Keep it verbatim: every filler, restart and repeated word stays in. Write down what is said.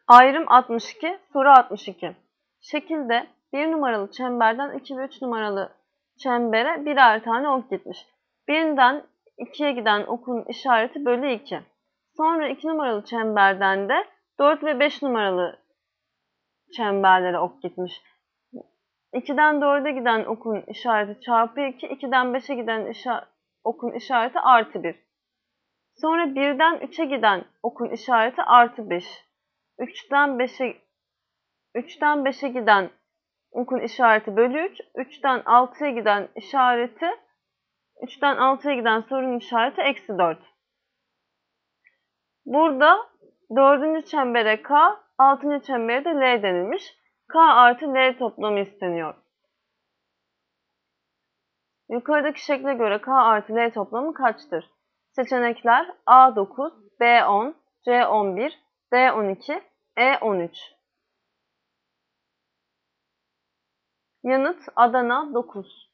Ayrım altmış iki, soru altmış iki. Şekilde bir numaralı çemberden iki ve üç numaralı çembere birer tane ok gitmiş. Birinden ikiye giden okun işareti bölü iki. Sonra iki numaralı çemberden de dört ve beş numaralı çemberlere ok gitmiş. ikiden dörde giden okun işareti çarpı iki, ikiden beşe giden işa okun işareti artı bir. Sonra birden üçe giden okun işareti artı beş. üçten beşe üçten beşe giden okun işareti bölü üç. üçten altıya giden işareti üçten altıya giden sorunun işareti eksi dört. Burada dördüncü çembere K, altıncı çembere de L denilmiş. K artı L toplamı isteniyor. Yukarıdaki şekle göre K artı L toplamı kaçtır? Seçenekler A dokuz, B on, C on bir, D on iki, E on üç. Yanıt Adana dokuz.